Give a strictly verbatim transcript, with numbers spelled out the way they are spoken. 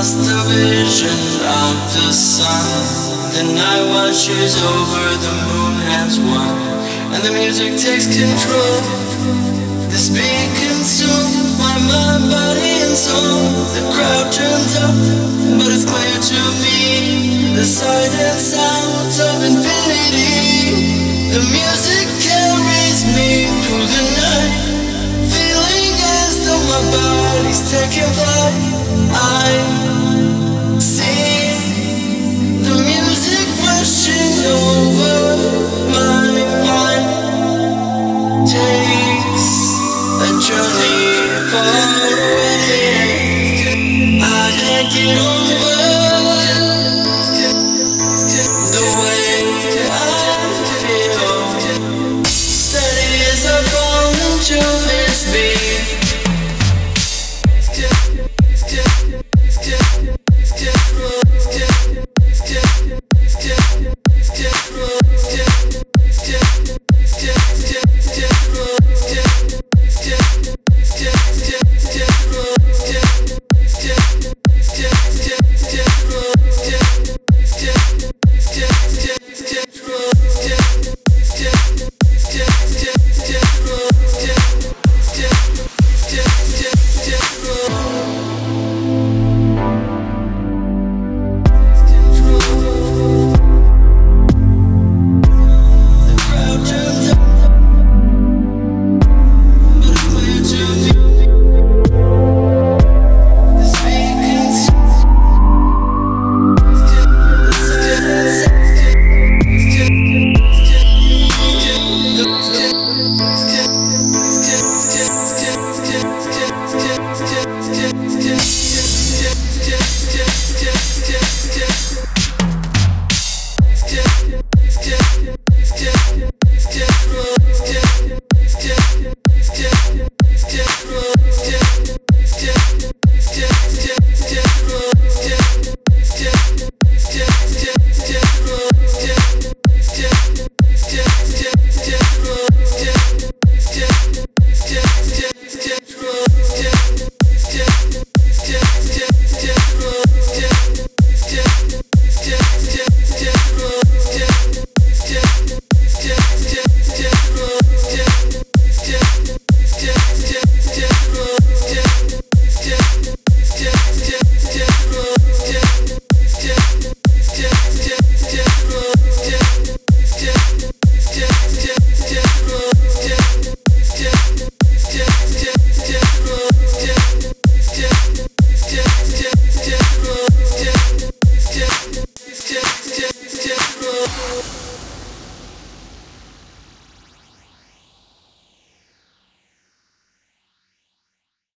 lost the vision of the sun. The night watches over, the moon has won, and the music takes control. This beat consumes my mind, body and soul. The crowd turns up, but it's clear to me the silent sounds of infinity. The music carries me through the night, feeling as though my body's taking flight. I see the music rushing over my mind, takes a journey far away. I can't get over the way I feel, steady as I fall into this beat. Yeah.